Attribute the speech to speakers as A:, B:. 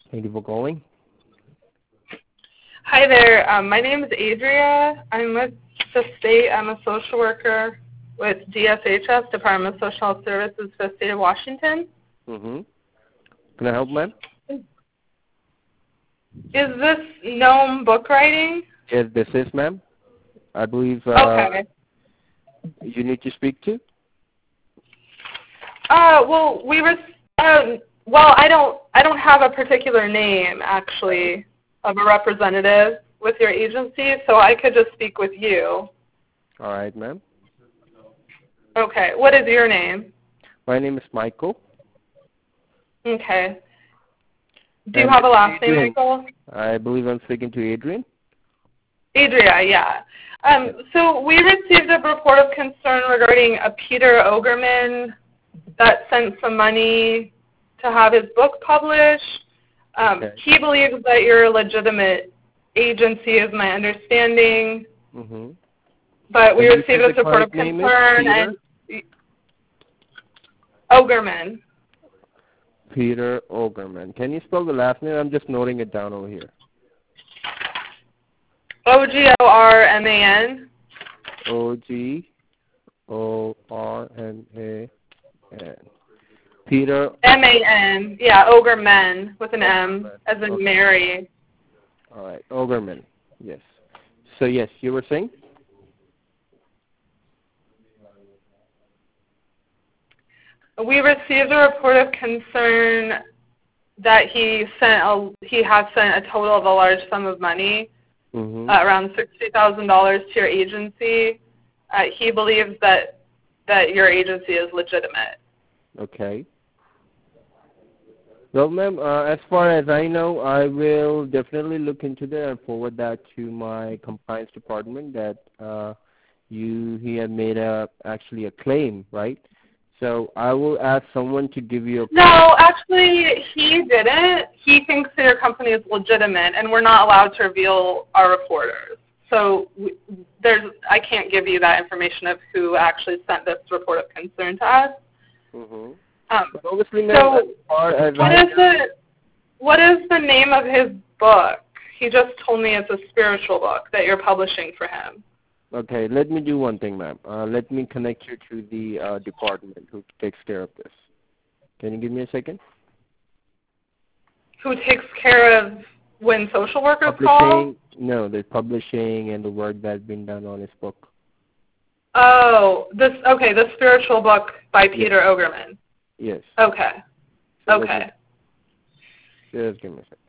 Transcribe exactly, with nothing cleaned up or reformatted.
A: Thank you for calling.
B: Hi there. Um, my name is Adria. I'm with the state. I'm a social worker with D S H S, Department of Social Health Services for the state of Washington.
A: Mm-hmm. Can I help, ma'am?
B: Is this Gnome Book Writing?
A: Yes, this is, ma'am. I believe uh,
B: Okay.
A: you need to speak to?
B: Uh, well, we were. Um, well, I don't. I don't have a particular name actually of a representative with your agency, so I could just speak with you.
A: All right, ma'am.
B: Okay. What is your name?
A: My name is Michael.
B: Okay. Do
A: And
B: you have a last
A: Adrian.
B: name, Michael?
A: I believe I'm speaking to Adrian.
B: Adria, yeah. Um, so we received a report of concern regarding a Peter Ogerman that sent some money to have his book published. Um,
A: Okay.
B: He believes that you're a legitimate agency, is my understanding.
A: Mm-hmm.
B: But we
A: And you
B: received
A: said
B: this
A: the
B: report of
A: client name is
B: concern
A: Peter?
B: and Ogerman.
A: Peter Ogerman. Can you spell the last name? I'm just noting it down over here.
B: O G O R M A N.
A: O G O R N A N. Peter.
B: M A N. Yeah, Ogerman with an M, as in
A: Okay.
B: Mary.
A: All right, Ogerman. Yes. So yes, you were saying?
B: We received a report of concern that he sent a, he has sent a total of a large sum of money,
A: Mm-hmm.
B: uh, around sixty thousand dollars to your agency. Uh, he believes that that your agency is legitimate.
A: Okay. Well, ma'am, uh, as far as I know, I will definitely look into that and forward that to my compliance department that uh, you he had made a actually a claim, right? So I will ask someone to give you a call.
B: No, actually, he didn't. He thinks that your company is legitimate, and we're not allowed to reveal our reporters. So we, there's, I can't give you that information of who actually sent this report of concern to us.
A: Mm-hmm.
B: Um,
A: But obviously, ma'am,
B: so
A: as far as
B: what
A: I
B: is the what is the name of his book? He just told me it's a spiritual book that you're publishing for him.
A: Okay, let me do one thing, ma'am. Uh, let me connect you to the uh, department who takes care of this. Can you give me a second?
B: Who takes care of when social workers
A: Publishing,
B: call?
A: no, the publishing and the work that's been done on his book.
B: Oh, this okay. The spiritual book by
A: Yes.
B: Peter Ogerman.
A: Yes.
B: Okay.
A: So let
B: Okay.
A: me- Just give me a second.